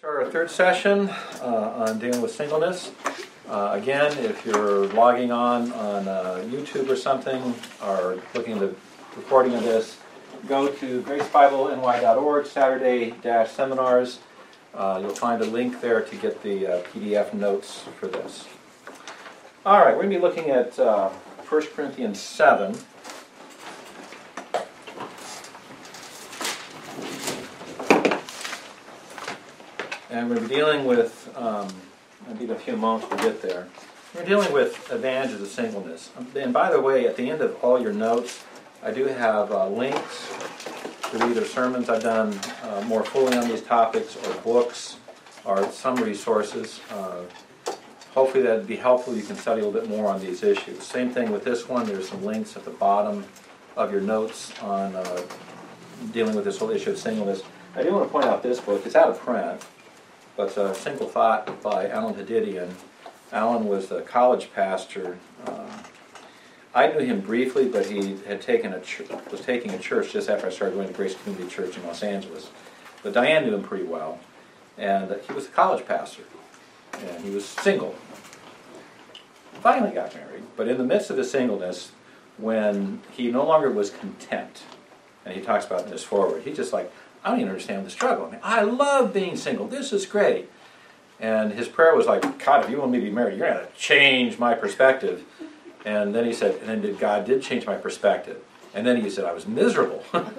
Start our third session on dealing with singleness. Again, if you're logging on YouTube or something, or looking at the recording of this, go to gracebibleny.org, Saturday-seminars. You'll find a link there to get the PDF notes for this. All right, we're going to be looking at 1 Corinthians 7. And we're dealing with, I'll give a few moments to get there. We're dealing with advantages of singleness. And by the way, at the end of all your notes, I do have links to either sermons I've done more fully on these topics, or books, or some resources. Hopefully that would be helpful. You can study a little bit more on these issues. Same thing with this one. There's some links at the bottom of your notes on dealing with this whole issue of singleness. I do want to point out this book. It's out of print. But it's a Single Thought by Alan Hadidian. Alan was a college pastor. I knew him briefly, but he had was taking a church just after I started going to Grace Community Church in Los Angeles. But Diane knew him pretty well, and he was a college pastor, and he was single. Finally got married, but in the midst of his singleness, when he no longer was content, and he talks about this forward, he just like, I don't even understand the struggle. I mean, I love being single. This is great. And his prayer was like, God, if you want me to be married, you're going to change my perspective. And then he said, and then God did change my perspective. And then he said, I was miserable.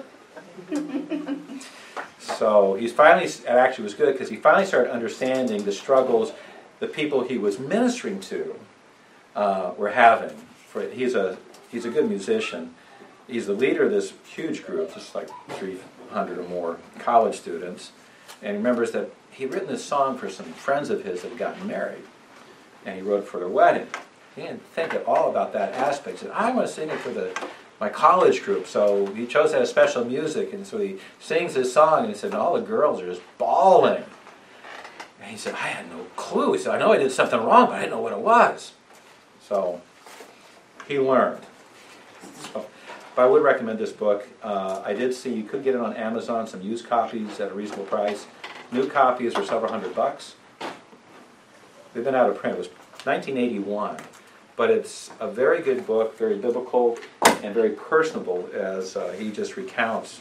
So he's finally, it actually was good, because he finally started understanding the struggles the people he was ministering to were having. He's a good musician. He's the leader of this huge group, just like 300 or more college students, and he remembers that he'd written this song for some friends of his that had gotten married, and he wrote it for their wedding. He didn't think at all about that aspect. He said, I want to sing it for my college group, so he chose to have special music, and so he sings this song, and he said, and all the girls are just bawling. And he said, I had no clue. He said, I know I did something wrong, but I didn't know what it was. So he learned. But I would recommend this book. I did see you could get it on Amazon, some used copies at a reasonable price. New copies are several $100. They've been out of print. It was 1981. But it's a very good book, very biblical, and very personable, as he just recounts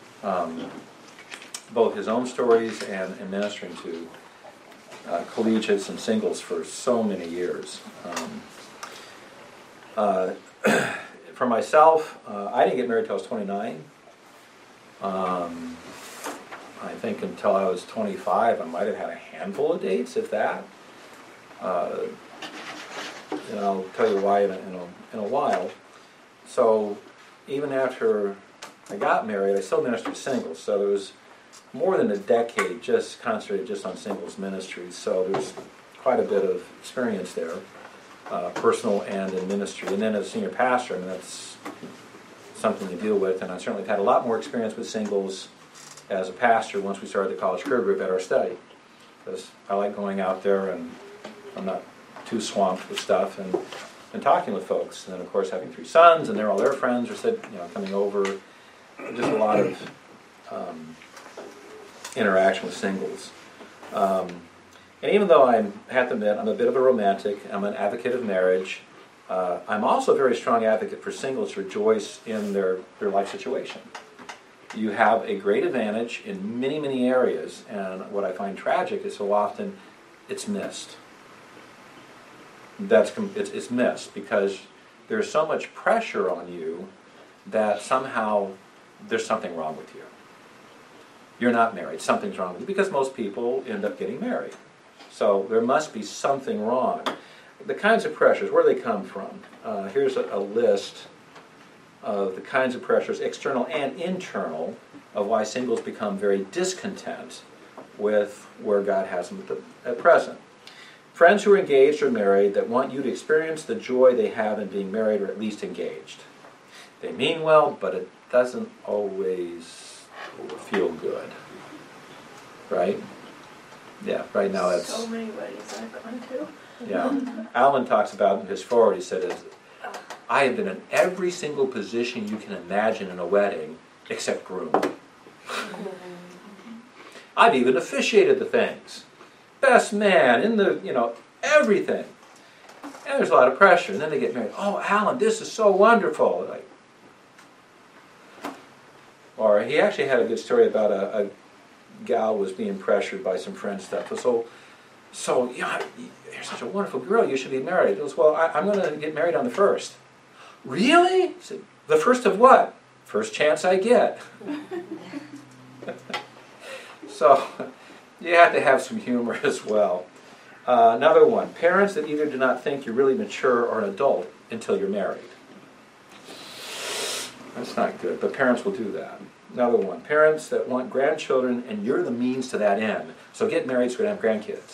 both his own stories and ministering to collegiates and singles for so many years. For myself, I didn't get married until I was 29. I think until I was 25, I might have had a handful of dates, if that. And I'll tell you why in a while. So even after I got married, I still ministered to singles. So there was more than a decade just concentrated just on singles ministry. So there's quite a bit of experience there. Personal and in ministry. And then as a senior pastor, I mean, that's something to deal with. And I certainly have had a lot more experience with singles as a pastor once we started the college career group at our study. Because I like going out there, and I'm not too swamped with stuff, and talking with folks. And then, of course, having 3 sons, and they're all their friends are coming over. Just a lot of interaction with singles. And even though I have to admit I'm a bit of a romantic, I'm an advocate of marriage, I'm also a very strong advocate for singles to rejoice in their life situation. You have a great advantage in many, many areas, and what I find tragic is so often it's missed. It's missed because there's so much pressure on you that somehow there's something wrong with you. You're not married, something's wrong with you, because most people end up getting married. So there must be something wrong. The kinds of pressures, where do they come from? Here's a list of the kinds of pressures, external and internal, of why singles become very discontent with where God has them at present. Friends who are engaged or married that want you to experience the joy they have in being married or at least engaged. They mean well, but it doesn't always feel good. Right? Yeah, right now it's... So many weddings I've gone to. Yeah. Alan talks about in his foreword, he said, I have been in every single position you can imagine in a wedding except groom. I've even officiated the things. Best man in the, everything. And there's a lot of pressure. And then they get married. Oh, Alan, this is so wonderful. Like, or he actually had a good story about a gal was being pressured by some friend stuff. So yeah, you're such a wonderful girl. You should be married. He goes, well, I'm going to get married on the 1st. Really? He said, the 1st of what? First chance I get. So you have to have some humor as well. Another one, parents that either do not think you're really mature or an adult until you're married. That's not good, but parents will do that. Another one, parents that want grandchildren and you're the means to that end. So get married so we can have grandkids.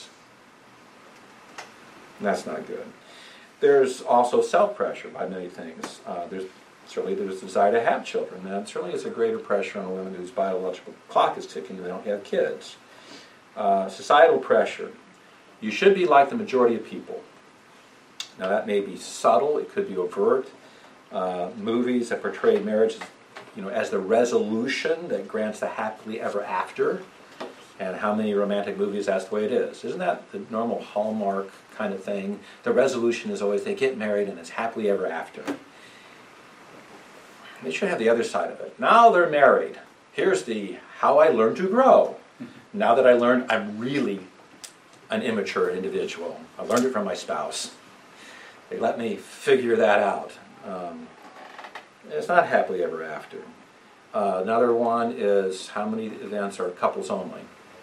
That's not good. There's also self-pressure by many things. There's a desire to have children. That certainly is a greater pressure on a woman whose biological clock is ticking and they don't have kids. Societal pressure. You should be like the majority of people. Now that may be subtle, it could be overt. Movies that portray marriage as the resolution that grants the happily ever after. And how many romantic movies that's the way it is. Isn't that the normal Hallmark kind of thing? The resolution is always they get married and it's happily ever after. They should have the other side of it. Now they're married. Here's the how I learned to grow. Now that I learned I'm really an immature individual. I learned it from my spouse. They let me figure that out. It's not happily ever after. Another one is how many events are couples only.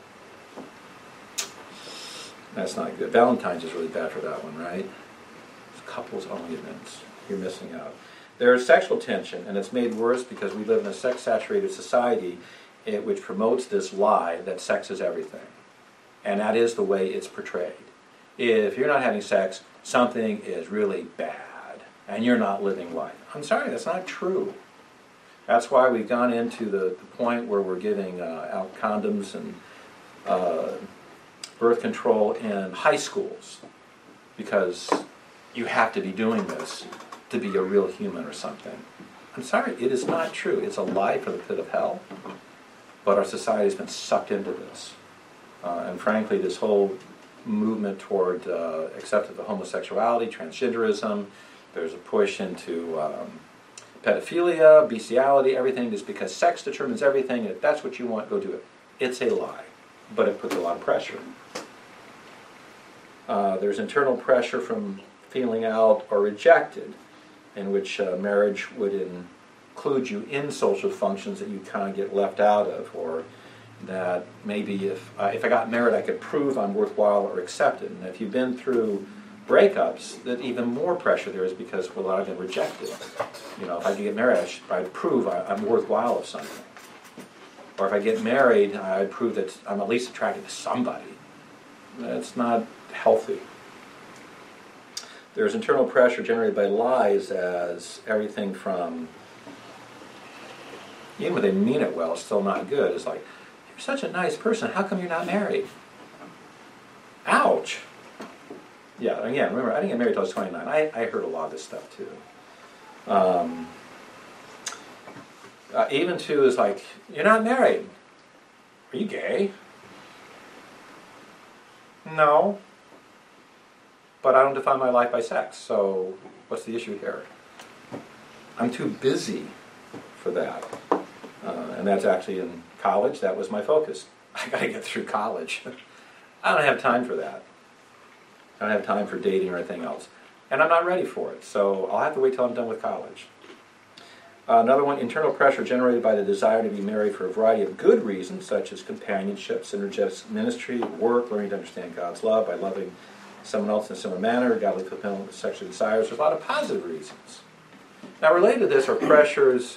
That's not good. Valentine's is really bad for that one, right? It's couples only events. You're missing out. There's sexual tension, and it's made worse because we live in a sex-saturated society which promotes this lie that sex is everything. And that is the way it's portrayed. If you're not having sex, something is really bad, and you're not living life. I'm sorry, that's not true. That's why we've gone into the point where we're giving out condoms and birth control in high schools, because you have to be doing this to be a real human or something. I'm sorry, it is not true. It's a lie from the pit of hell, but our society has been sucked into this. And frankly, this whole movement toward acceptance of homosexuality, transgenderism, there's a push into pedophilia, bestiality, everything is because sex determines everything, and if that's what you want, go do it. It's a lie, but it puts a lot of pressure. There's internal pressure from feeling out or rejected, in which marriage would include you in social functions that you kind of get left out of, or that maybe if I got married I could prove I'm worthwhile or accepted. And if you've been through breakups, that even more pressure there is because I've been rejected. If I get married, I'd prove I'm worthwhile of something. Or if I get married, I'd prove that I'm at least attracted to somebody. That's not healthy. There's internal pressure generated by lies, as everything from, even when they mean it well, it's still not good. It's like, you're such a nice person, how come you're not married? Ouch. Yeah, again, remember, I didn't get married until I was 29. I heard a lot of this stuff too. Even too is like, you're not married. Are you gay? No. But I don't define my life by sex, so what's the issue here? I'm too busy for that. And that's actually in college, that was my focus. I got to get through college. I don't have time for that. I don't have time for dating or anything else. And I'm not ready for it, so I'll have to wait till I'm done with college. Another one, internal pressure generated by the desire to be married for a variety of good reasons, such as companionship, synergistic ministry, work, learning to understand God's love by loving someone else in a similar manner, godly fulfillment of sexual desires. There's a lot of positive reasons. Now, related to this are pressures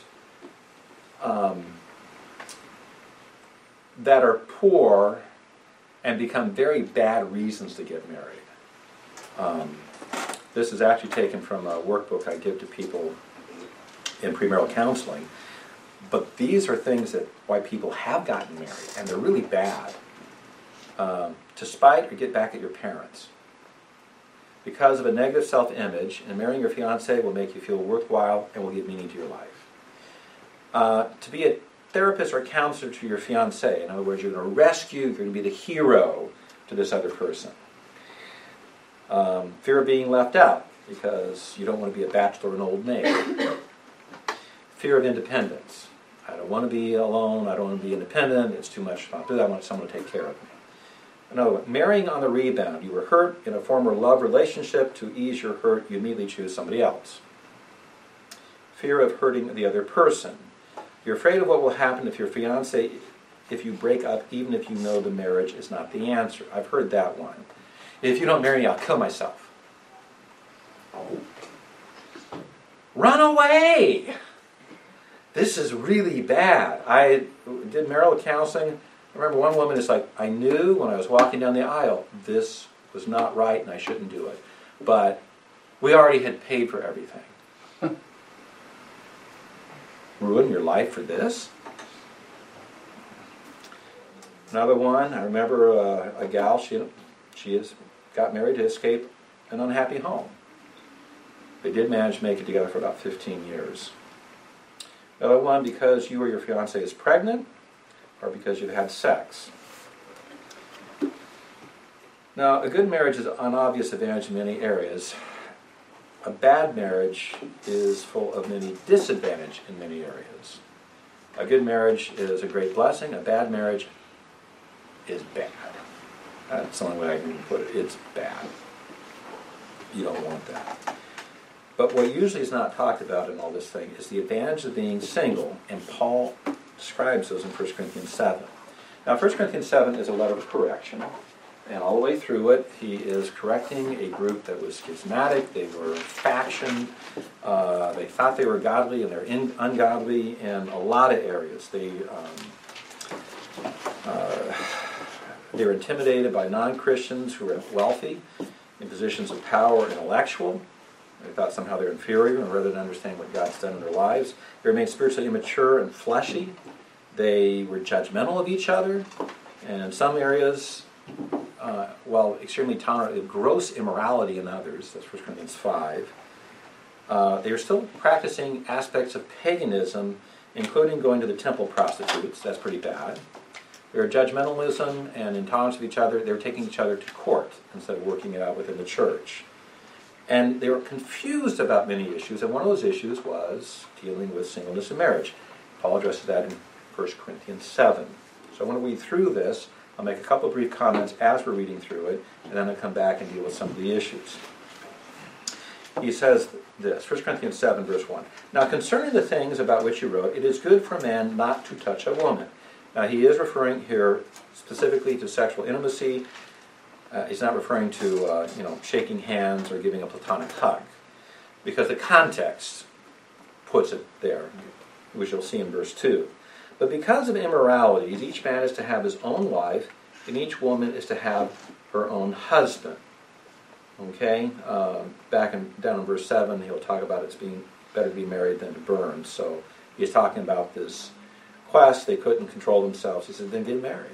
that are poor and become very bad reasons to get married. This is actually taken from a workbook I give to people in premarital counseling. But these are things that why people have gotten married, and they're really bad. To spite or get back at your parents. Because of a negative self-image, and marrying your fiancé will make you feel worthwhile and will give meaning to your life. To be therapist or counselor to your fiancé. In other words, you're going to rescue, you're going to be the hero to this other person. Fear of being left out, because you don't want to be a bachelor or an old maid. Fear of independence. I don't want to be alone, I don't want to be independent, it's too much responsibility, I want someone to take care of me. Another one, marrying on the rebound. You were hurt in a former love relationship. To ease your hurt, you immediately choose somebody else. Fear of hurting the other person. You're afraid of what will happen if your fiancé, if you break up, even if you know the marriage is not the answer. I've heard that one. If you don't marry me, I'll kill myself. Run away! This is really bad. I did marital counseling. I remember one woman is like, I knew when I was walking down the aisle, this was not right and I shouldn't do it. But we already had paid for everything. Ruin your life for this? Another one, I remember a gal, she got married to escape an unhappy home. They did manage to make it together for about 15 years. Another one, because you or your fiancé is pregnant, or because you've had sex. Now, a good marriage is an obvious advantage in many areas. A bad marriage is full of many disadvantages in many areas. A good marriage is a great blessing. A bad marriage is bad. That's the only way I can put it. It's bad. You don't want that. But what usually is not talked about in all this thing is the advantage of being single, and Paul describes those in 1 Corinthians 7. Now, 1 Corinthians 7 is a letter of correction, and all the way through it, he is correcting a group that was schismatic. They were faction. They thought they were godly, and they're ungodly in a lot of areas. They were intimidated by non-Christians who were wealthy, in positions of power, or intellectual. They thought somehow they're inferior, and rather than understand what God's done in their lives. They remained spiritually immature and fleshy. They were judgmental of each other, and in some areas, while extremely tolerant of gross immorality in others, that's 1 Corinthians 5, they were still practicing aspects of paganism, including going to the temple prostitutes. That's pretty bad. Their judgmentalism and intolerance of each other, they were taking each other to court instead of working it out within the church. And they were confused about many issues, and one of those issues was dealing with singleness in marriage. Paul addresses that in 1 Corinthians 7. So I want to read through this. I'll make a couple of brief comments as we're reading through it, and then I'll come back and deal with some of the issues. He says this, 1 Corinthians 7, verse 1. Now concerning the things about which you wrote, it is good for a man not to touch a woman. Now he is referring here specifically to sexual intimacy. He's not referring to shaking hands or giving a platonic hug, because the context puts it there, which you'll see in verse 2. But because of immoralities, each man is to have his own wife, and each woman is to have her own husband. Okay? Down in verse 7, he'll talk about it's being better to be married than to burn. So he's talking about this quest. They couldn't control themselves. He said, then get married.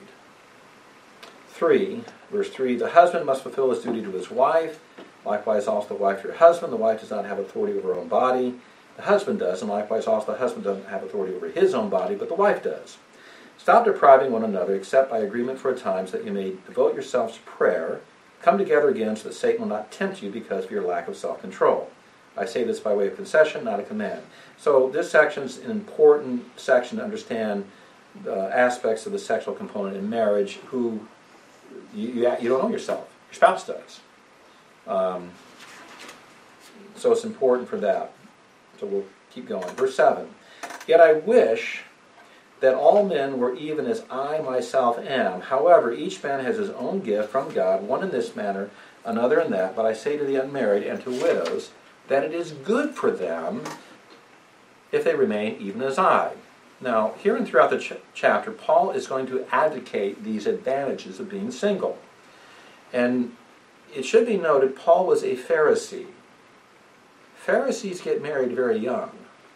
3, verse 3, the husband must fulfill his duty to his wife, likewise also the wife to her husband. The wife does not have authority over her own body. The husband does, and likewise also the husband doesn't have authority over his own body, but the wife does. Stop depriving one another, except by agreement for a time, so that you may devote yourselves to prayer. Come together again, so that Satan will not tempt you because of your lack of self-control. I say this by way of concession, not a command. So this section is an important section to understand the aspects of the sexual component in marriage. Who you don't know yourself. Your spouse does. So it's important for that. So we'll keep going. Verse 7. Yet I wish that all men were even as I myself am. However, each man has his own gift from God, one in this manner, another in that. But I say to the unmarried and to widows that it is good for them if they remain even as I. Now, here and throughout the chapter, Paul is going to advocate these advantages of being single. And it should be noted, Paul was a Pharisee. Pharisees get married very young.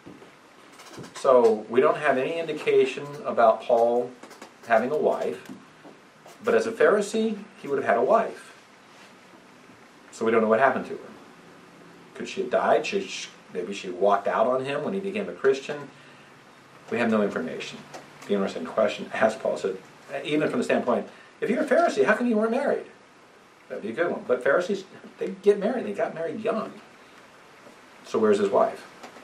So we don't have any indication about Paul having a wife. But as a Pharisee, he would have had a wife. So we don't know what happened to her. Could she have died? Maybe she walked out on him when he became a Christian. We have no information. the interesting question asked Paul. Said, even from the standpoint, if you're a Pharisee, how come you weren't married? That'd be a good one. But Pharisees, they get married. They got married young. So where's his wife?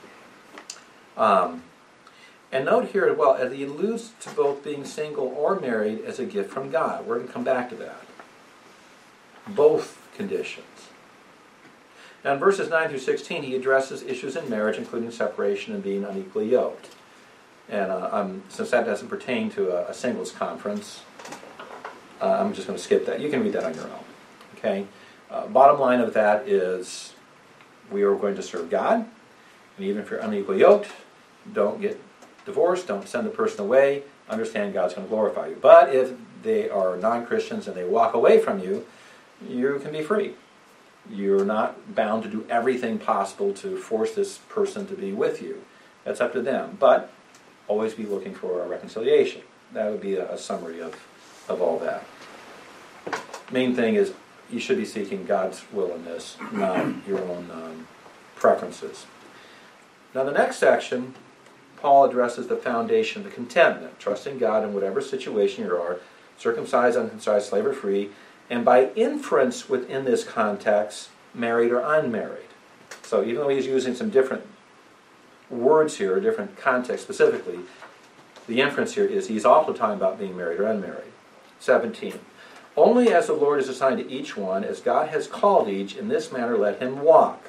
And note here as well, as he alludes to both being single or married as a gift from God. We're going to come back to that. Both conditions. Now in verses 9 through 16, he addresses issues in marriage, including separation and being unequally yoked. And since that doesn't pertain to a singles conference, I'm just going to skip that. You can read that on your own. Okay? Bottom line of that is we are going to serve God. And even if you're unequally yoked, don't get divorced, don't send the person away, understand God's going to glorify you. But if they are non-Christians and they walk away from you, you can be free. You're not bound to do everything possible to force this person to be with you. That's up to them. But always be looking for a reconciliation. That would be a summary of all that. Main thing is you should be seeking God's will in this, not your own preferences. Now the next section, Paul addresses the foundation of the contentment, trusting God in whatever situation you are, circumcised, uncircumcised, slave or free, and by inference within this context, married or unmarried. So even though he's using some different words here, different context specifically, the inference here is he's also talking about being married or unmarried. 17. Only as the Lord has assigned to each one, as God has called each, in this manner let him walk.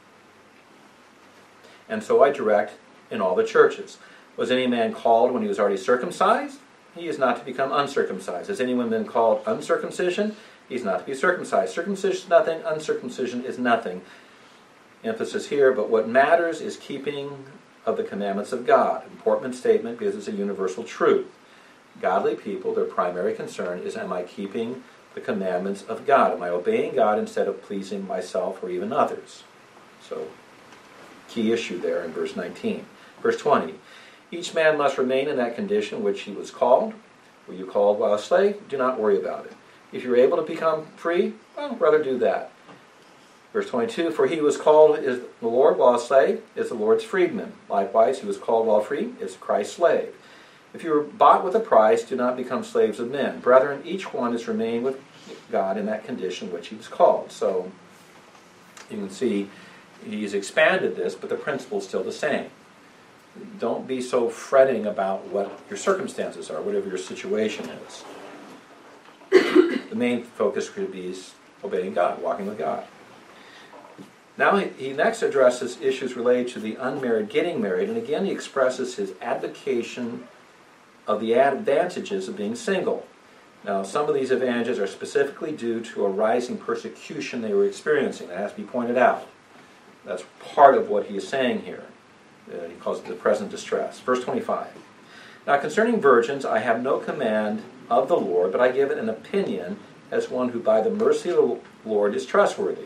And so I direct in all the churches. Was any man called when he was already circumcised? He is not to become uncircumcised. Has anyone been called uncircumcision? He is not to be circumcised. Circumcision is nothing, uncircumcision is nothing. Emphasis here, but what matters is keeping of the commandments of God. Important statement because it's a universal truth. Godly people, their primary concern is, am I keeping the commandments of God? Am I obeying God instead of pleasing myself or even others? So, key issue there in verse 19. Verse 20. Each man must remain in that condition which he was called. Were you called while a slave? Do not worry about it. If you're able to become free, well, rather do that. Verse 22, for he who was called is the Lord while a slave, is the Lord's freedman. Likewise, he was called while free, is Christ's slave. If you were bought with a price, do not become slaves of men. Brethren, each one is remain with God in that condition which he was called. So, you can see he's expanded this, but the principle is still the same. Don't be so fretting about what your circumstances are, whatever your situation is. The main focus could be obeying God, walking with God. Now he next addresses issues related to the unmarried getting married, and again he expresses his advocation of the advantages of being single. Now some of these advantages are specifically due to a rising persecution they were experiencing. That has to be pointed out. That's part of what he is saying here. He calls it the present distress. Verse 25. Now concerning virgins, I have no command of the Lord, but I give it an opinion as one who by the mercy of the Lord is trustworthy.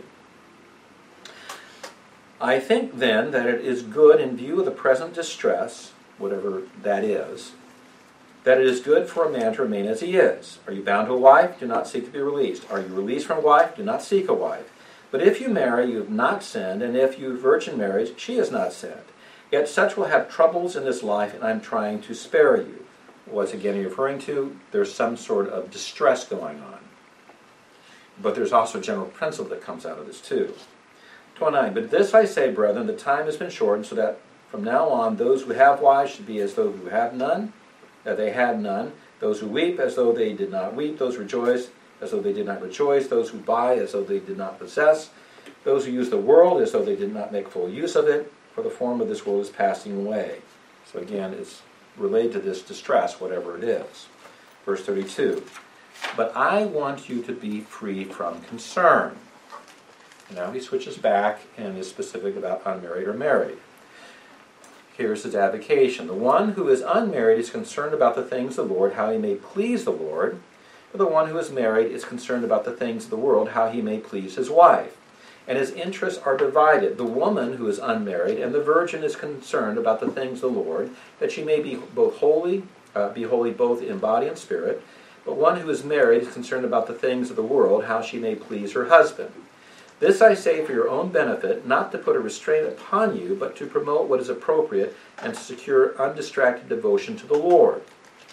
I think then that it is good in view of the present distress, whatever that is it is good for a man to remain as he is. Are you bound to a wife? Do not seek to be released. Are you released from a wife? Do not seek a wife. But if you marry, you have not sinned, and if you virgin marries, she has not sinned. Yet such will have troubles in this life, and I am trying to spare you. What's again referring to? There's some sort of distress going on. But there's also a general principle that comes out of this too. 29. But this I say, brethren, the time has been shortened, so that from now on those who have wives should be as though who have none, that they had none. Those who weep as though they did not weep. Those who rejoice as though they did not rejoice. Those who buy as though they did not possess. Those who use the world as though they did not make full use of it. For the form of this world is passing away. So again, it's related to this distress, whatever it is. Verse 32. But I want you to be free from concern. Now he switches back and is specific about unmarried or married. Here's his avocation. The one who is unmarried is concerned about the things of the Lord, how he may please the Lord. But the one who is married is concerned about the things of the world, how he may please his wife. And his interests are divided. The woman who is unmarried and the virgin is concerned about the things of the Lord, that she may be both holy, both in body and spirit. But one who is married is concerned about the things of the world, how she may please her husband. This I say for your own benefit, not to put a restraint upon you, but to promote what is appropriate and to secure undistracted devotion to the Lord.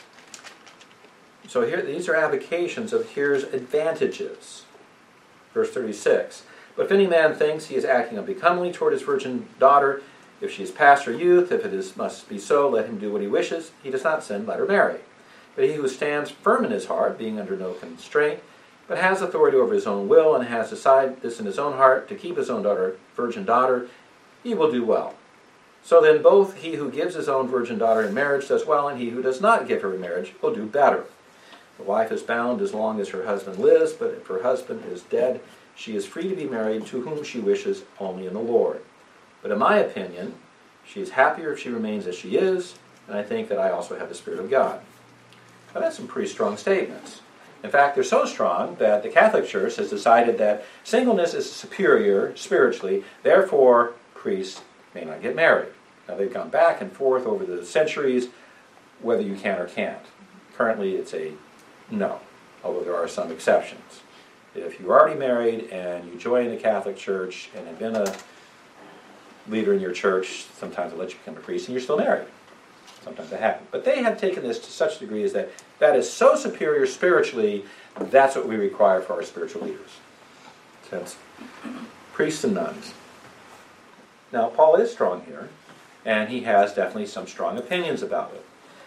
So here, these are avocations of here's advantages. Verse 36. But if any man thinks he is acting unbecomingly toward his virgin daughter, if she is past her youth, if it must be so, let him do what he wishes. He does not sin, let her marry. But he who stands firm in his heart, being under no constraint, but has authority over his own will, and has decided this in his own heart, to keep his own daughter, virgin daughter, he will do well. So then both he who gives his own virgin daughter in marriage does well, and he who does not give her in marriage will do better. The wife is bound as long as her husband lives, but if her husband is dead, she is free to be married to whom she wishes, only in the Lord. But in my opinion, she is happier if she remains as she is, and I think that I also have the Spirit of God. Now that's some pretty strong statements. In fact, they're so strong that the Catholic Church has decided that singleness is superior spiritually, therefore priests may not get married. Now they've gone back and forth over the centuries whether you can or can't. Currently it's a no, although there are some exceptions. If you're already married and you join the Catholic Church and have been a leader in your church, sometimes they'll let you become a priest and you're still married. Sometimes that happens. But they have taken this to such a degree as that is so superior spiritually, that's what we require for our spiritual leaders. So that's priests and nuns. Now, Paul is strong here, and he has definitely some strong opinions about it.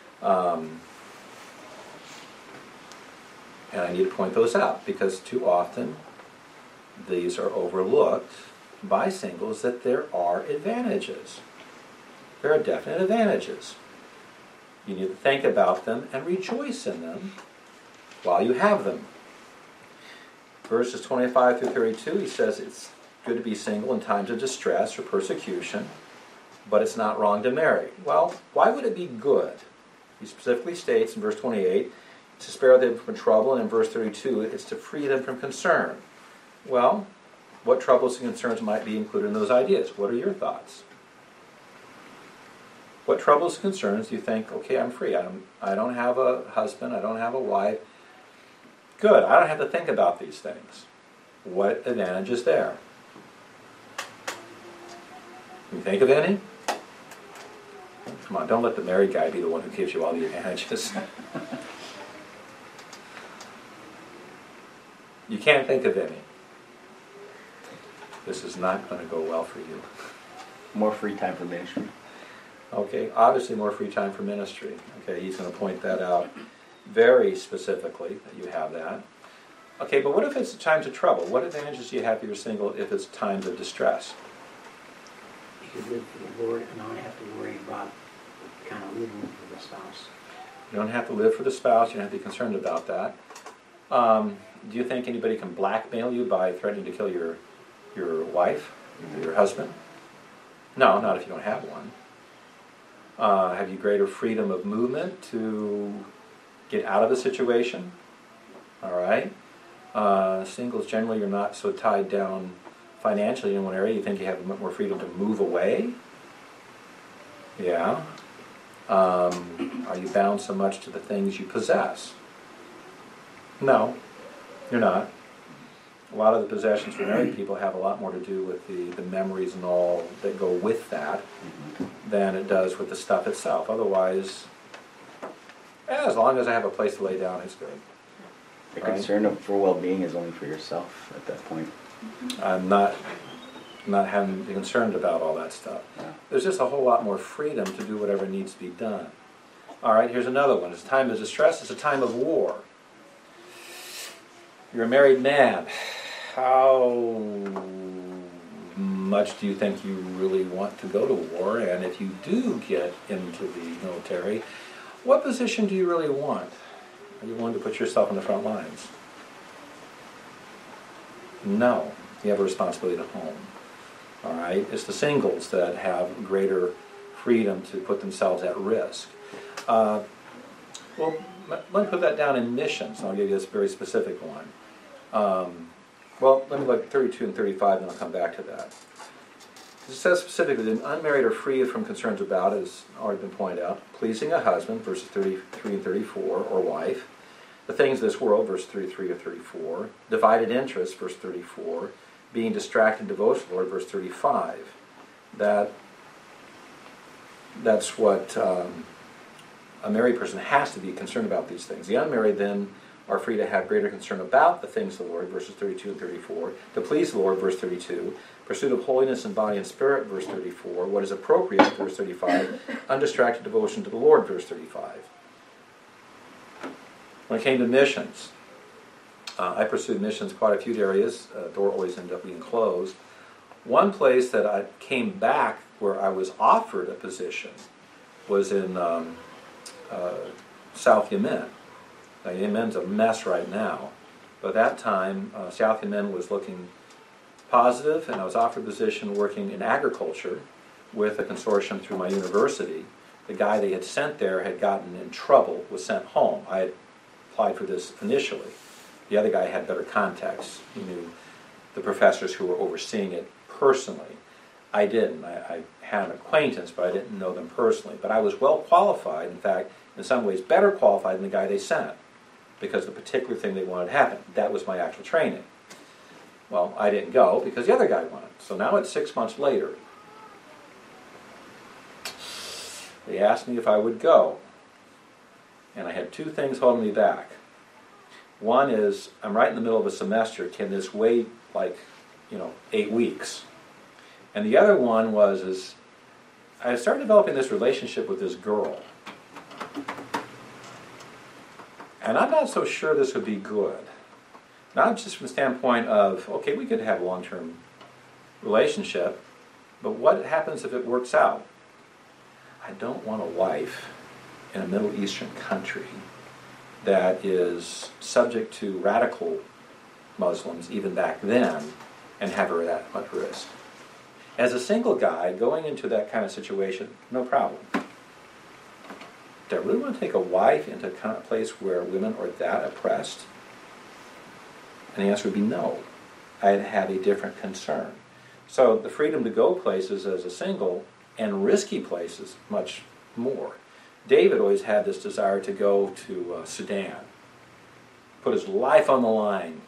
And I need to point those out, because too often these are overlooked by singles, that there are advantages. There are definite advantages. You need to think about them and rejoice in them while you have them. Verses 25 through 32, he says it's good to be single in times of distress or persecution, but it's not wrong to marry. Well, why would it be good? He specifically states in verse 28, to spare them from trouble, and in verse 32, it's to free them from concern. Well, what troubles and concerns might be included in those ideas? What are your thoughts? What troubles and concerns do you think, okay, I'm free. I don't have a husband. I don't have a wife. Good. I don't have to think about these things. What advantage is there? Can you think of any? Come on, don't let the married guy be the one who gives you all the advantages. You can't think of any. This is not going to go well for you. More free time for ministry. Okay, obviously more free time for ministry. Okay, he's going to point that out very specifically, that you have that. Okay, but what if it's times of trouble? What advantages do you have if you're single if it's times of distress? You could live for the Lord and not have to worry about kind of living for the spouse. You don't have to live for the spouse. You don't have to be concerned about that. Do you think anybody can blackmail you by threatening to kill your wife, your husband? No, not if you don't have one. Have you greater freedom of movement to get out of the situation? All right. Singles, generally, you're not so tied down financially in one area. You think you have more freedom to move away? Yeah. Are you bound so much to the things you possess? No, you're not. A lot of the possessions for married people have a lot more to do with the memories and all that go with that than it does with the stuff itself. Otherwise, as long as I have a place to lay down, it's good. The concern for well-being is only for yourself at that point. I'm not having to be concerned about all that stuff. Yeah. There's just a whole lot more freedom to do whatever needs to be done. All right, here's another one. It's a time of distress. It's a time of war. You're a married man. How much do you think you really want to go to war? And if you do get into the military, what position do you really want? Are you willing to put yourself on the front lines? No. You have a responsibility at home. All right? It's the singles that have greater freedom to put themselves at risk. Well, let me put that down in missions. I'll give you this very specific one. Well, let me look at 32 and 35, and I'll come back to that. It says specifically that unmarried are free from concerns about, as already been pointed out, pleasing a husband, verses 33 and 34, or wife, the things of this world, verse 33 or 34, divided interests, verse 34, being distracted in devotion to the Lord, verse 35. That's what a married person has to be concerned about these things. The unmarried then are free to have greater concern about the things of the Lord, verses 32 and 34, to please the Lord, verse 32, pursuit of holiness in body and spirit, verse 34, what is appropriate, verse 35, undistracted devotion to the Lord, verse 35. When it came to missions, I pursued missions quite a few areas. Door always ended up being closed. One place that I came back where I was offered a position was in South Yemen. Now, Yemen's a mess right now, but at that time, South Yemen was looking positive, and I was offered a position working in agriculture with a consortium through my university. The guy they had sent there had gotten in trouble, was sent home. I had applied for this initially. The other guy had better contacts. He knew the professors who were overseeing it personally. I didn't. I had an acquaintance, but I didn't know them personally. But I was well qualified, in fact, in some ways better qualified than the guy they sent, because the particular thing they wanted happened. That was my actual training. Well, I didn't go because the other guy went. So now it's 6 months later. They asked me if I would go. And I had two things holding me back. One is, I'm right in the middle of a semester. Can this wait 8 weeks? And the other one was I started developing this relationship with this girl. And I'm not so sure this would be good. Not just from the standpoint of, okay, we could have a long-term relationship, but what happens if it works out? I don't want a wife in a Middle Eastern country that is subject to radical Muslims, even back then, and have her at that much risk. As a single guy, going into that kind of situation, no problem. Do I really want to take a wife into a kind of place where women are that oppressed? And the answer would be no. I'd have a different concern. So the freedom to go places as a single, and risky places much more. David always had this desire to go to Sudan, put his life on the line.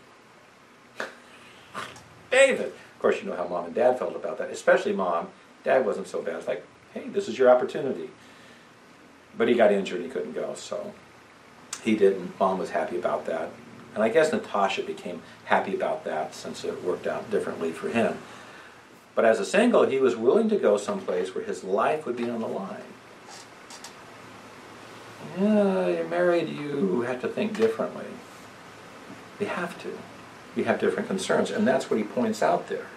David! Of course, you know how Mom and Dad felt about that, especially Mom. Dad wasn't so bad. It's like, hey, this is your opportunity. But he got injured and he couldn't go, so he didn't. Mom was happy about that. And I guess Natasha became happy about that since it worked out differently for him. But as a single, he was willing to go someplace where his life would be on the line. Yeah, you're married, you have to think differently. You have to. You have different concerns, and that's what he points out there.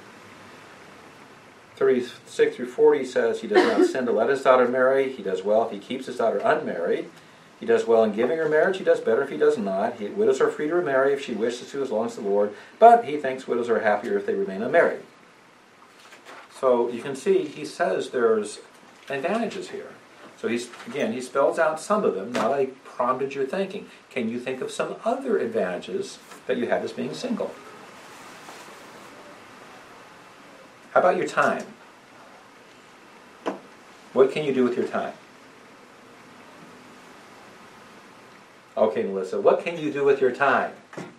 36 through 40 says he does not sin to let his daughter marry. He does well if he keeps his daughter unmarried. He does well in giving her marriage. He does better if he does not. Widows are free to remarry if she wishes to, as long as the Lord. But he thinks widows are happier if they remain unmarried. So you can see he says there's advantages here. So he spells out some of them. Now I prompted your thinking. Can you think of some other advantages that you have as being single? How about your time? What can you do with your time? Okay, Melissa, what can you do with your time?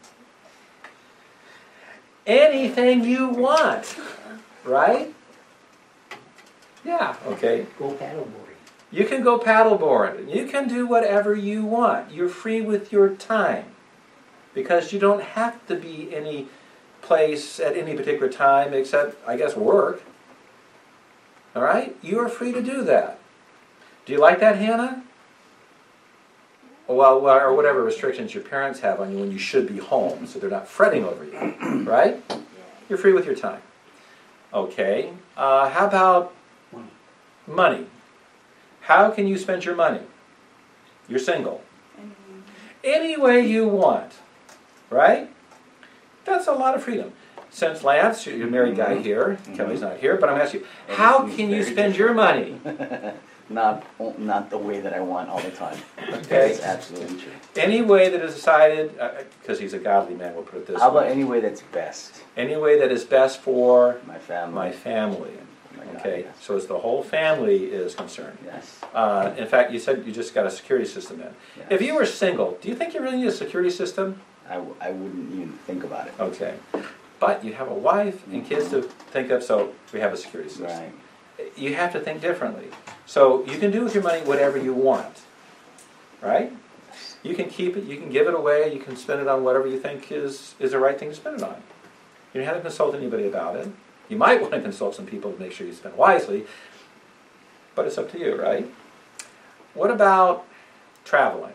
Anything you want, right? Yeah, okay. Go paddleboarding. You can go paddleboard. You can do whatever you want. You're free with your time. Because you don't have to be any place at any particular time except, I guess, work. All right? You are free to do that. Do you like that, Hannah? Well, or whatever restrictions your parents have on you when you should be home, so they're not fretting over you. Right? You're free with your time. Okay. How about money? How can you spend your money? You're single. Any way you want. Right? That's a lot of freedom. Since Lance, you're a married guy here, Kelly's not here, but I'm asking you, how can you spend your money? Not the way that I want all the time. Okay. That's absolutely true. Any way that is decided, because he's a godly man, we'll put it this How about way. any way that's best? Any way that is best for My family. my family. My God, Okay, yes. so as the whole family is concerned. Yes. In fact, you said you just got a security system in. Yes. If you were single, do you think you really need a security system? I wouldn't even think about it. Okay. But you have a wife and kids to think of, so we have a security system. Right. You have to think differently. So you can do with your money whatever you want. right? You can keep it, you can give it away, you can spend it on whatever you think is the right thing to spend it on. You don't have to consult anybody about it. You might want to consult some people to make sure you spend wisely, but it's up to you, right? What about traveling?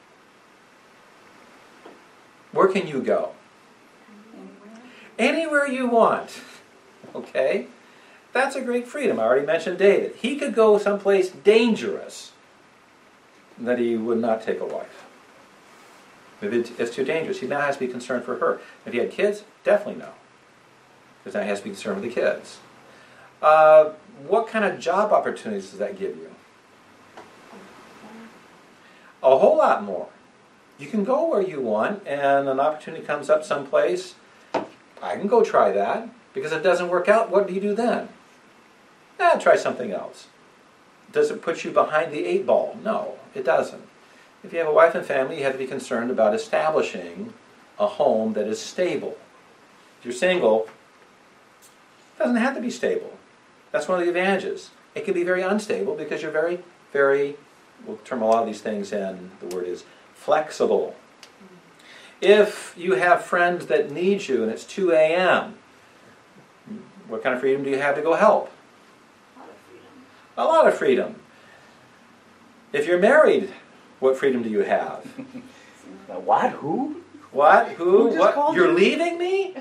Where can you go? Anywhere you want. Okay? That's a great freedom. I already mentioned David. He could go someplace dangerous that he would not take a wife. If it's too dangerous, he now has to be concerned for her. If he had kids, definitely no. Because now he has to be concerned with the kids. What kind of job opportunities does that give you? A whole lot more. You can go where you want, and an opportunity comes up someplace. I can go try that. Because if it doesn't work out, what do you do then? Try something else. Does it put you behind the 8 ball? No, it doesn't. If you have a wife and family, you have to be concerned about establishing a home that is stable. If you're single, it doesn't have to be stable. That's one of the advantages. It can be very unstable because you're very, very, we'll term a lot of these things in, the word is flexible. If you have friends that need you and it's 2 a.m., what kind of freedom do you have to go help? A lot of freedom. If you're married, what freedom do you have? What? Who? What? Who? Who just What? called You're you? leaving me?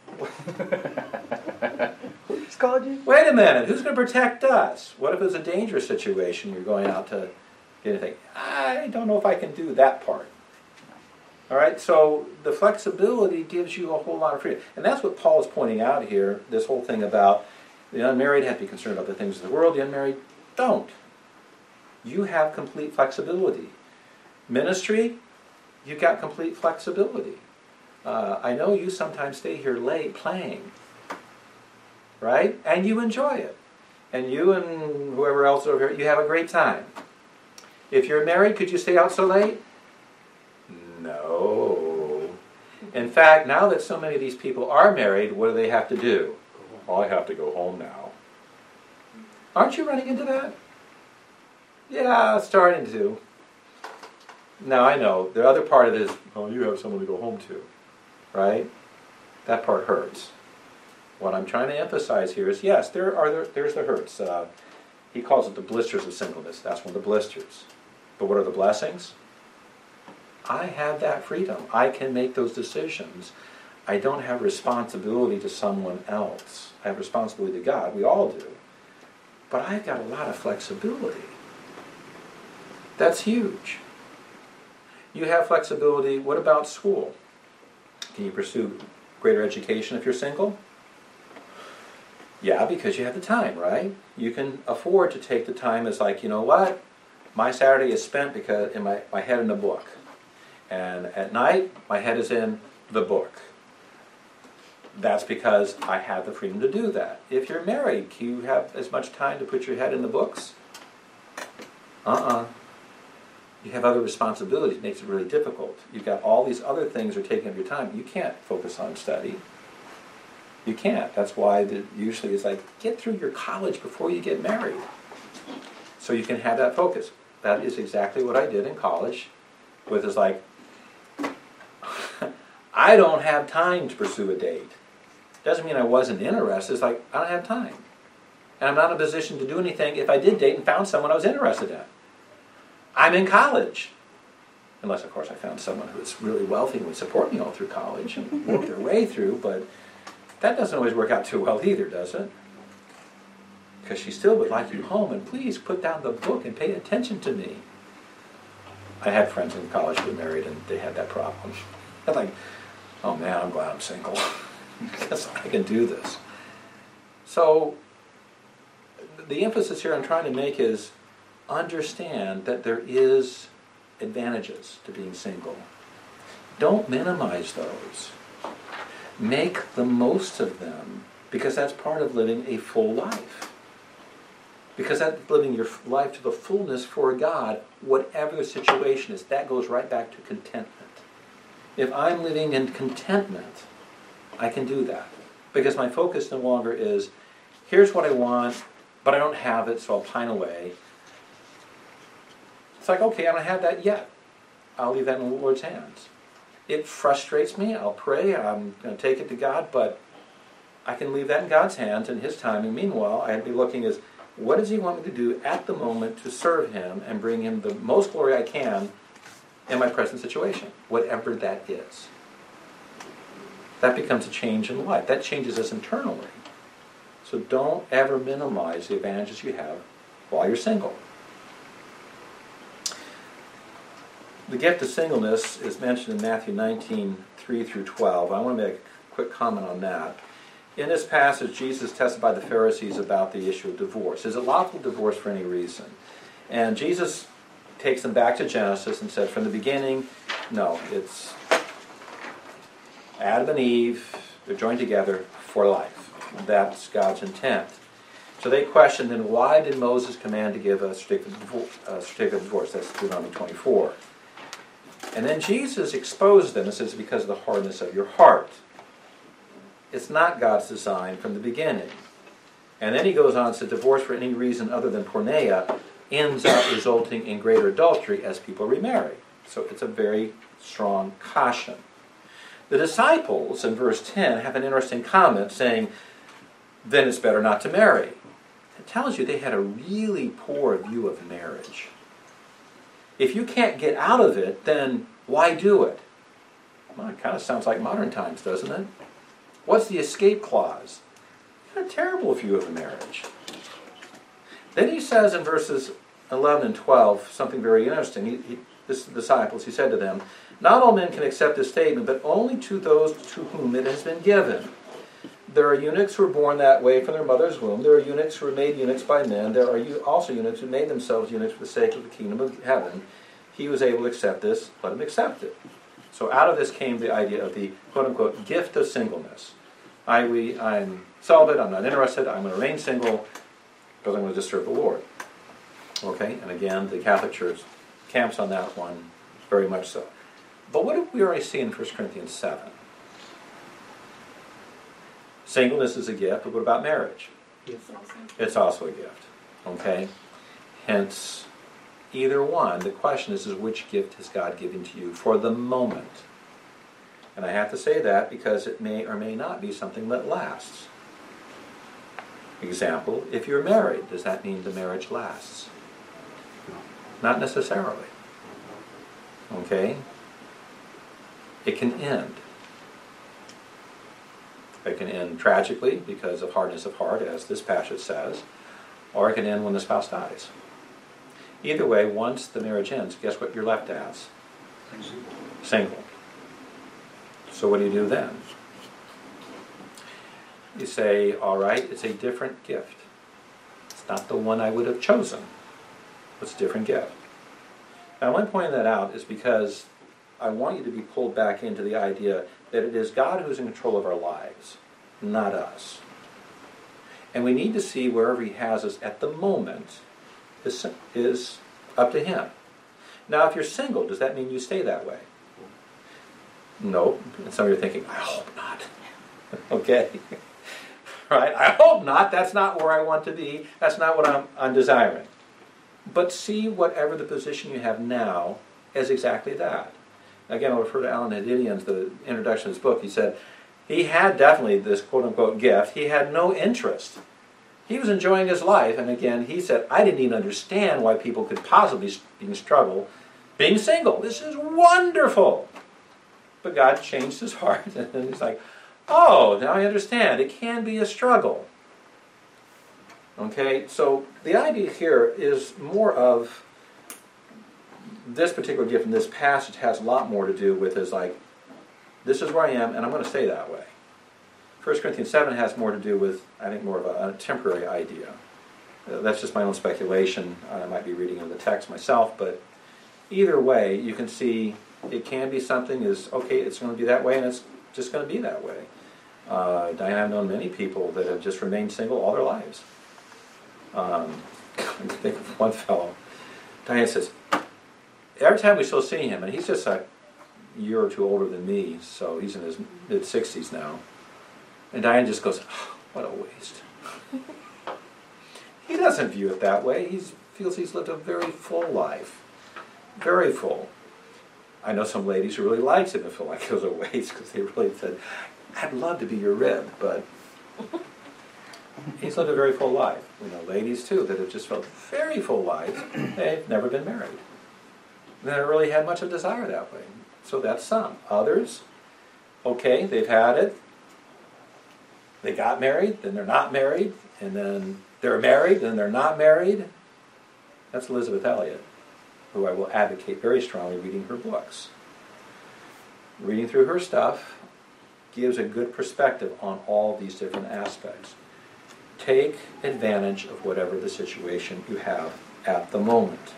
Who just called you? Wait a minute. Who's going to protect us? What if it's a dangerous situation? You're going out to get anything. I don't know if I can do that part. All right, so the flexibility gives you a whole lot of freedom. And that's what Paul is pointing out here, this whole thing about the unmarried have to be concerned about the things of the world, the unmarried don't. You have complete flexibility. Ministry, you've got complete flexibility. I know you sometimes stay here late playing, right? And you enjoy it. And you and whoever else over here, you have a great time. If you're married, could you stay out so late? No. In fact, now that so many of these people are married, what do they have to do? Oh, I have to go home now. Aren't you running into that? Yeah, starting to. Now I know. The other part of it is, oh, you have someone to go home to. Right? That part hurts. What I'm trying to emphasize here is, yes, there's the hurts. He calls it the blisters of singleness. That's one of the blisters. But what are the blessings? I have that freedom. I can make those decisions. I don't have responsibility to someone else. I have responsibility to God. We all do. But I've got a lot of flexibility. That's huge. You have flexibility. What about school? Can you pursue greater education if you're single? Yeah, because you have the time, right? You can afford to take the time as like, you know what? My Saturday is spent because in my head in the book. And at night, my head is in the book. That's because I have the freedom to do that. If you're married, do you have as much time to put your head in the books? You have other responsibilities. It makes it really difficult. You've got all these other things that are taking up your time. You can't focus on study. You can't. That's why usually it's like, get through your college before you get married. So you can have that focus. That is exactly what I did in college. With is like, I don't have time to pursue a date. Doesn't mean I wasn't interested. It's like, I don't have time. And I'm not in a position to do anything if I did date and found someone I was interested in. I'm in college. Unless, of course, I found someone who was really wealthy and would support me all through college and work their way through, but that doesn't always work out too well either, does it? Because she still would like you home, and please put down the book and pay attention to me. I had friends in college who were married, and they had that problem. I'm like, oh man, I'm glad I'm single. Because I can do this. So, the emphasis here I'm trying to make is understand that there is advantages to being single. Don't minimize those. Make the most of them, because that's part of living a full life. Because that's living your life to the fullness for God, whatever the situation is. That goes right back to contentment. If I'm living in contentment, I can do that. Because my focus no longer is, here's what I want, but I don't have it, so I'll pine away. It's like, okay, I don't have that yet. I'll leave that in the Lord's hands. It frustrates me. I'll pray. I'm going to take it to God, but I can leave that in God's hands and His timing. Meanwhile, I'd be looking as, what does He want me to do at the moment to serve Him and bring Him the most glory I can in my present situation, whatever that is. That becomes a change in life. That changes us internally. So don't ever minimize the advantages you have while you're single. The gift of singleness is mentioned in Matthew 19:3-12. I want to make a quick comment on that. In this passage, Jesus testified to the Pharisees about the issue of divorce. Is it lawful to divorce for any reason? And Jesus takes them back to Genesis and said, from the beginning, no, it's Adam and Eve, they're joined together for life. That's God's intent. So they questioned, then why did Moses command to give a certificate of divorce? That's Deuteronomy 24. And then Jesus exposed them and says, because of the hardness of your heart. It's not God's design from the beginning. And then he goes on to say, divorce for any reason other than porneia ends up resulting in greater adultery as people remarry. So it's a very strong caution. The disciples, in verse 10, have an interesting comment saying, then it's better not to marry. It tells you they had a really poor view of marriage. If you can't get out of it, then why do it? Well, it kind of sounds like modern times, doesn't it? What's the escape clause? A terrible view of marriage. Then he says in verses 11 and 12 something very interesting. This disciples, he said to them, not all men can accept this statement, but only to those to whom it has been given. There are eunuchs who are born that way from their mother's womb. There are eunuchs who are made eunuchs by men. There are also eunuchs who made themselves eunuchs for the sake of the kingdom of heaven. He who was able to accept this, let him accept it. So out of this came the idea of the quote-unquote gift of singleness. I'm celibate, I'm not interested, I'm going to remain single because I'm going to just serve the Lord. Okay, and again, the Catholic Church camps on that one very much so. But what did we already see in 1 Corinthians 7? Singleness is a gift, but what about marriage? Yes. It's also a gift. Okay? Hence, either one. The question is which gift has God given to you for the moment? And I have to say that because it may or may not be something that lasts. Example, if you're married, does that mean the marriage lasts? Not necessarily. Okay? It can end. It can end tragically because of hardness of heart, as this passage says, or it can end when the spouse dies. Either way, once the marriage ends, guess what you're left as? Single. So what do you do then? You say, all right, it's a different gift. It's not the one I would have chosen. It's a different gift. Now, I'm pointing that out is because I want you to be pulled back into the idea that it is God who's in control of our lives, not us. And we need to see wherever He has us at the moment is up to Him. Now, if you're single, does that mean you stay that way? No. And some of you are thinking, I hope not. Okay? Right? I hope not. That's not where I want to be. That's not what I'm desiring. But see whatever the position you have now as exactly that. Again, I'll refer to Alan Hadidian's, the introduction of his book. He said he had definitely this quote-unquote gift. He had no interest. He was enjoying his life. And again, he said, I didn't even understand why people could possibly struggle being single. This is wonderful. But God changed his heart. And he's like, oh, now I understand. It can be a struggle. Okay, so the idea here is more of this particular gift in this passage has a lot more to do with is like, this is where I am, and I'm going to stay that way. 1 Corinthians 7 has more to do with, I think, more of a temporary idea. That's just my own speculation. I might be reading in the text myself, but either way, you can see it can be something is, okay, it's going to be that way, and it's just going to be that way. Diane, I've known many people that have just remained single all their lives. I think of one fellow. Diane says, every time we still see him, and he's just a year or two older than me, so he's in his mid-60s now. And Diane just goes, oh, what a waste. He doesn't view it that way. He feels he's lived a very full life. Very full. I know some ladies who really liked him and feel like it was a waste because they really said, I'd love to be your rib, but he's lived a very full life. We know ladies too that have just felt very full lives. They've never been married. They never really had much of a desire that way. So that's some. Others, okay, they've had it. They got married, then they're not married, and then they're married, then they're not married. That's Elizabeth Elliot, who I will advocate very strongly reading her books. Reading through her stuff gives a good perspective on all these different aspects. Take advantage of whatever the situation you have at the moment.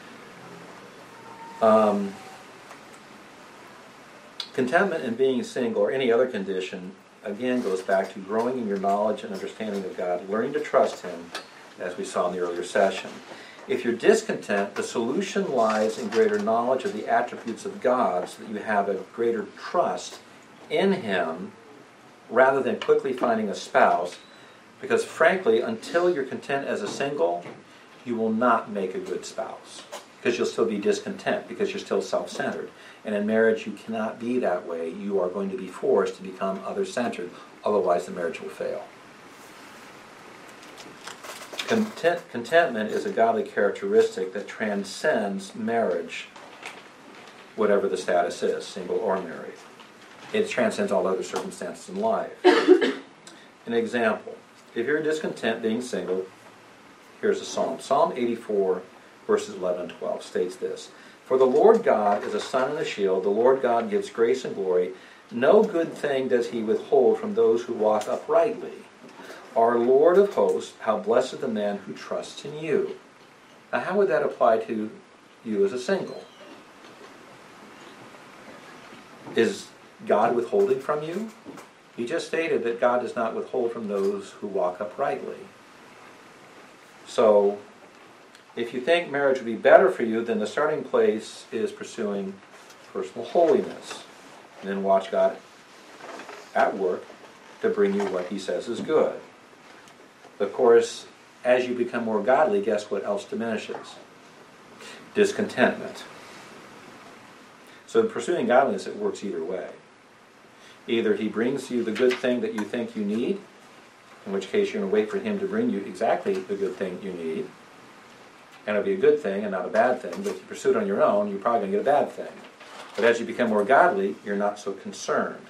Contentment in being single or any other condition, again, goes back to growing in your knowledge and understanding of God, learning to trust Him, as we saw in the earlier session. If you're discontent, the solution lies in greater knowledge of the attributes of God so that you have a greater trust in Him rather than quickly finding a spouse. Because frankly, until you're content as a single, you will not make a good spouse. Because you'll still be discontent, because you're still self-centered. And in marriage, you cannot be that way. You are going to be forced to become other-centered. Otherwise, the marriage will fail. Contentment is a godly characteristic that transcends marriage, whatever the status is, single or married. It transcends all other circumstances in life. An example. If you're discontent being single, here's a psalm. Psalm 84, verses 11 and 12 states this. For the Lord God is a sun and a shield. The Lord God gives grace and glory. No good thing does He withhold from those who walk uprightly. Our Lord of hosts, how blessed the man who trusts in you. Now, how would that apply to you as a single? Is God withholding from you? He just stated that God does not withhold from those who walk uprightly. So, if you think marriage would be better for you, then the starting place is pursuing personal holiness. And then watch God at work to bring you what He says is good. Of course, as you become more godly, guess what else diminishes? Discontentment. So in pursuing godliness, it works either way. Either He brings you the good thing that you think you need, in which case you're going to wait for Him to bring you exactly the good thing you need, and it'll be a good thing and not a bad thing, but if you pursue it on your own, you're probably going to get a bad thing. But as you become more godly, you're not so concerned.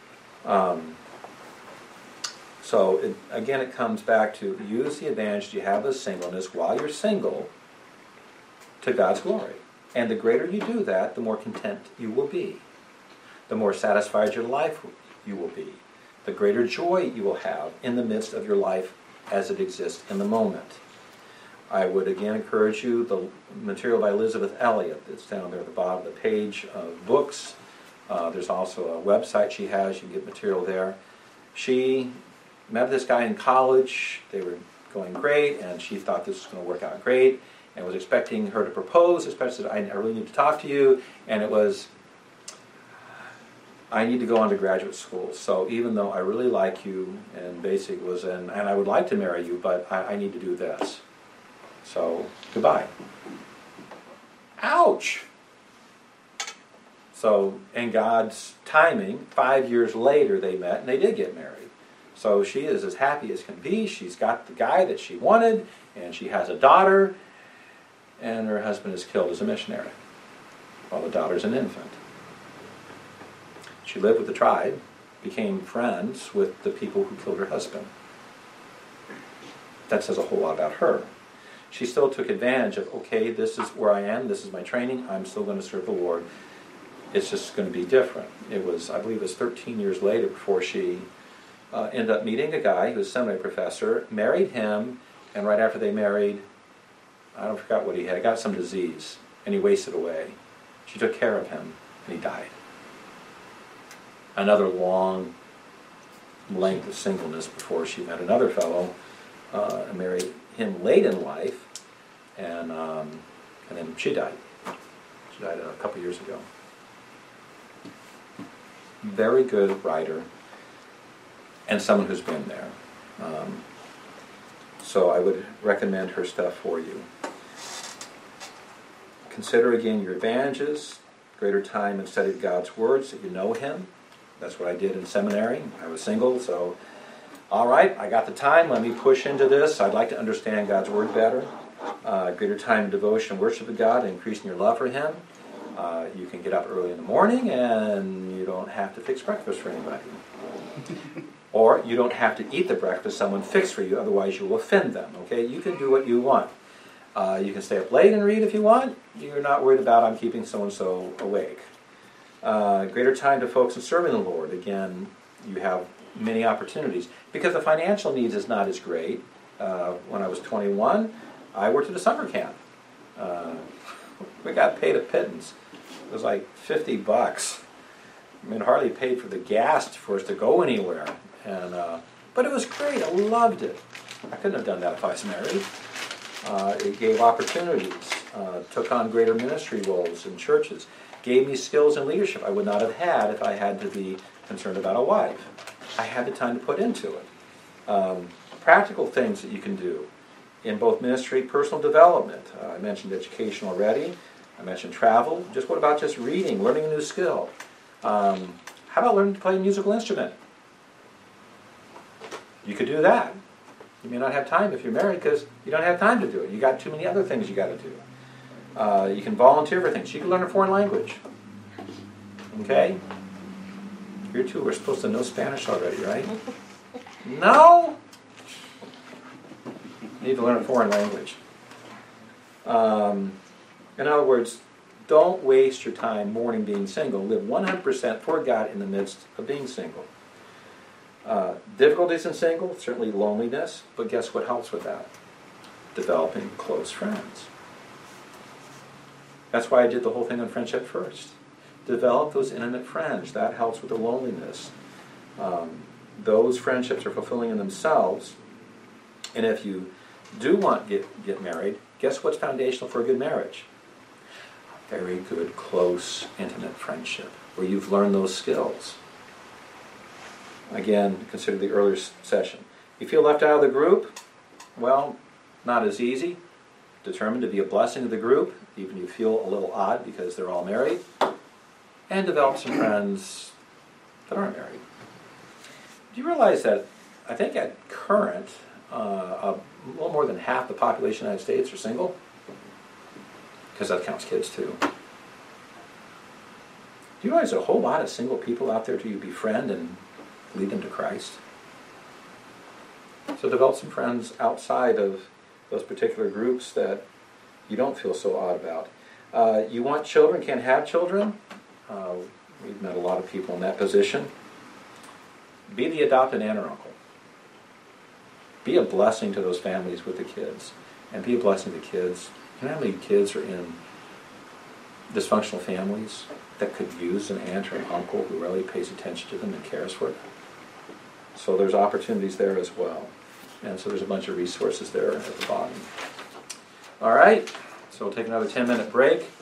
Again, it comes back to use the advantage you have of singleness while you're single to God's glory. And the greater you do that, the more content you will be. The more satisfied your life you will be. The greater joy you will have in the midst of your life as it exists in the moment. I would again encourage you, the material by Elizabeth Elliot, it's down there at the bottom of the page of books. There's also a website she has, you can get material there. She met this guy in college, they were going great, and she thought this was going to work out great, and was expecting her to propose, especially said, I really need to talk to you, and it was, I need to go on to graduate school, so even though I really like you, and basically was and I would like to marry you, but I need to do this. So, goodbye. Ouch! So, in God's timing, 5 years later they met, and they did get married. So she is as happy as can be. She's got the guy that she wanted, and she has a daughter, and her husband is killed as a missionary, while the daughter's an infant. She lived with the tribe, became friends with the people who killed her husband. That says a whole lot about her. She still took advantage of, okay, this is where I am, this is my training, I'm still going to serve the Lord. It's just going to be different. It was, I believe it was 13 years later before she ended up meeting a guy who was a seminary professor, married him, and right after they married, I forgot what he had, got some disease, and he wasted away. She took care of him, and he died. Another long length of singleness before she met another fellow, and married him late in life, and then she died. She died a couple years ago. Very good writer, and someone who's been there. So I would recommend her stuff for you. Consider again your advantages. greater time in study of God's Word so that you know Him. That's what I did in seminary. I was single, so all right, I got the time. Let me push into this. I'd like to understand God's Word better. Greater time in devotion and worship of God, increasing your love for Him. You can get up early in the morning and you don't have to fix breakfast for anybody. Or you don't have to eat the breakfast someone fixed for you, otherwise you will offend them. Okay, you can do what you want. You can stay up late and read if you want. You're not worried about I'm keeping so-and-so awake. Greater time to focus on serving the Lord. Again, you have many opportunities. Because the financial needs is not as great. When I was 21, I worked at a summer camp. We got paid a pittance. It was like $50. I mean, hardly paid for the gas for us to go anywhere. But it was great. I loved it. I couldn't have done that if I was married. It gave opportunities. Took on greater ministry roles in churches. Gave me skills in leadership I would not have had if I had to be concerned about a wife. I had the time to put into it. Practical things that you can do in both ministry, personal development. I mentioned education already. I mentioned travel. Just what about just reading, learning a new skill? How about learning to play a musical instrument? You could do that. You may not have time if you're married because you don't have time to do it. You got too many other things you got to do. You can volunteer for things. You can learn a foreign language. Okay? You two were supposed to know Spanish already, right? No? You need to learn a foreign language. In other words, don't waste your time mourning being single. Live 100% for God in the midst of being single. Difficulties in single, certainly loneliness, but guess what helps with that? Developing close friends. That's why I did the whole thing on friendship first. Develop those intimate friends. That helps with the loneliness. Those friendships are fulfilling in themselves. And if you do want to get married, guess what's foundational for a good marriage? A very good, close, intimate friendship where you've learned those skills. Again, consider the earlier session. You feel left out of the group? Well, not as easy. Determined to be a blessing to the group, even if you feel a little odd because they're all married. And develop some friends that aren't married. Do you realize that I think at current, a little more than half the population of the United States are single? Because that counts kids too. Do you realize there's a whole lot of single people out there to you befriend and lead them to Christ? So develop some friends outside of those particular groups that you don't feel so odd about. You want children, can't have children? We've met a lot of people in that position. Be the adopted aunt or uncle. Be a blessing to those families with the kids. And be a blessing to kids. You know how many kids are in dysfunctional families that could use an aunt or an uncle who really pays attention to them and cares for them? So there's opportunities there as well. And so there's a bunch of resources there at the bottom. All right, so we'll take another 10-minute break.